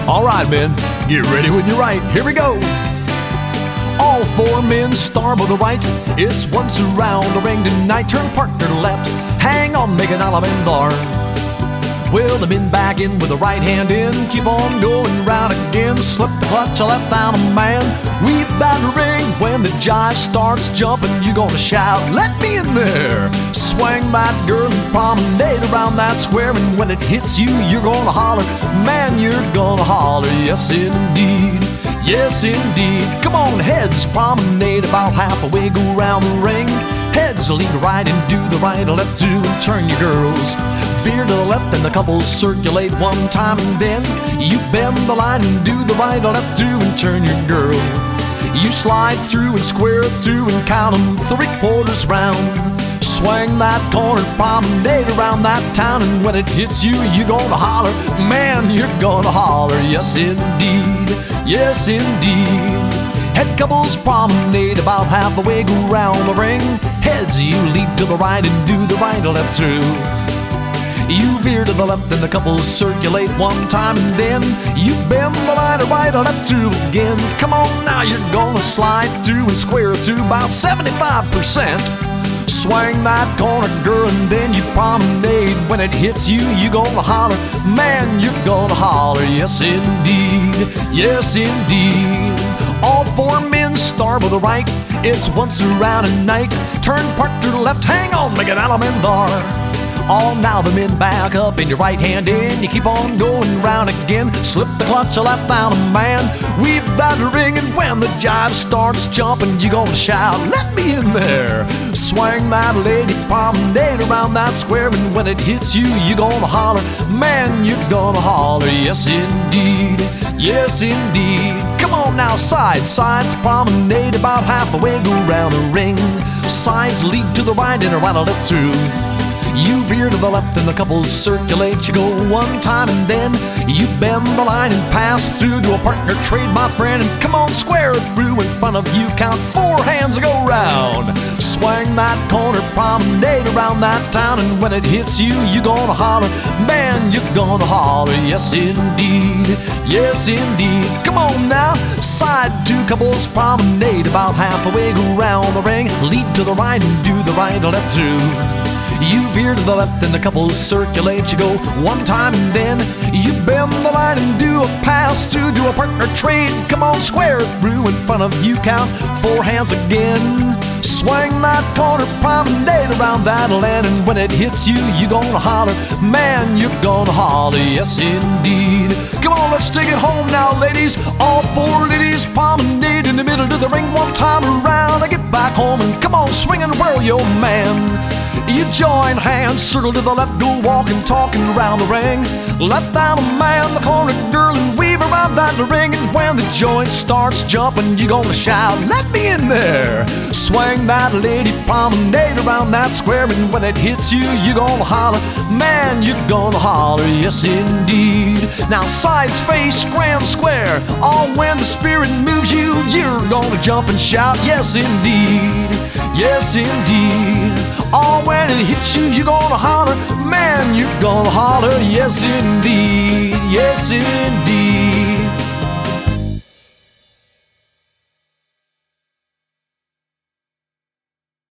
All right, men, get ready when you're right. Here we go. All four men start with the right. It's once around the ring tonight. Turn partner to left. Hang on, make an element there. Well, the men back in with the right hand in. Keep on going round again. Slip the clutch, left down a man. Weave that ring. When the jive starts jumping, you're gonna shout, let me in there. Swing that girl and promenade around that square. And when it hits you, you're gonna holler. Man, you're gonna holler. Yes, indeed. Yes, indeed. Come on, heads promenade about halfway. Go round the ring. Heads lead right and do the right, left to and turn your girls. Veer to the left and the couples circulate one time, and then you bend the line and do the right, left to and turn your girl. You slide through and square through and count them 3/4 round. Swing that corner, promenade around that town, and when it hits you, you're gonna holler. Man, you're gonna holler. Yes, indeed. Yes, indeed. Head couples promenade about halfway, go round the ring. Heads, you lead to the right and do the right, left through. You veer to the left and the couples circulate one time, and then you bend the line right or left through again. Come on now, you're gonna slide through and square through about 75%. Swing that corner, girl, and then you promenade. When it hits you, you're gonna holler. Man, you're gonna holler. Yes, indeed. Yes, indeed. All four men start with the right. It's once around a night. Turn partner to the left. Hang on, make an element there. All now the men back up and your right hand in. You keep on going round again. Slip the clutch, left down a man. Weave that ring, and when the jive starts jumping, you're gonna shout, let me in there. Swing that lady, promenade around that square, and when it hits you, you're gonna holler. Man, you're gonna holler. Yes, indeed. Yes, indeed. Come on now, sides promenade about halfway, go round the ring. Sides lead to the right and a right or left through. You veer to the left and the couples circulate. You go one time and then you bend the line and pass through to a partner trade, my friend. And come on, square through in front of you. Count 4 hands to go round. Swing that corner, promenade around that town, and when it hits you, you're gonna holler. Man, you're gonna holler. Yes, indeed. Yes, indeed. Come on now. Side 2 couples promenade about halfway, go round the ring. Lead to the right and do the right, left through. You veer to the left and the couples circulate. You go one time and then you bend the line and do a pass through to a partner trade. Come on, square through in front of you. Count 4 hands again. Swing that corner, promenade around that land, and when it hits you, you're gonna holler. Man, you're gonna holler. Yes, indeed. Come on, let's take it home now, ladies. All 4 ladies promenade in the middle of the ring one time around. I get back home and come on, swing and whirl your man. You join hands, circle to the left, go walking, talking around the ring. Left down a man, the corner girl, and weave around that ring. And when the joint starts jumping, you're gonna shout, let me in there. Swing that lady, promenade around that square, and when it hits you, you're gonna holler. Man, you're gonna holler. Yes, indeed. Now sides face grand square. All when the spirit moves you, you're gonna jump and shout. Yes, indeed. Yes, indeed. All when it hits you, you're gonna holler. Man, you're gonna holler. Yes, indeed. Yes, indeed.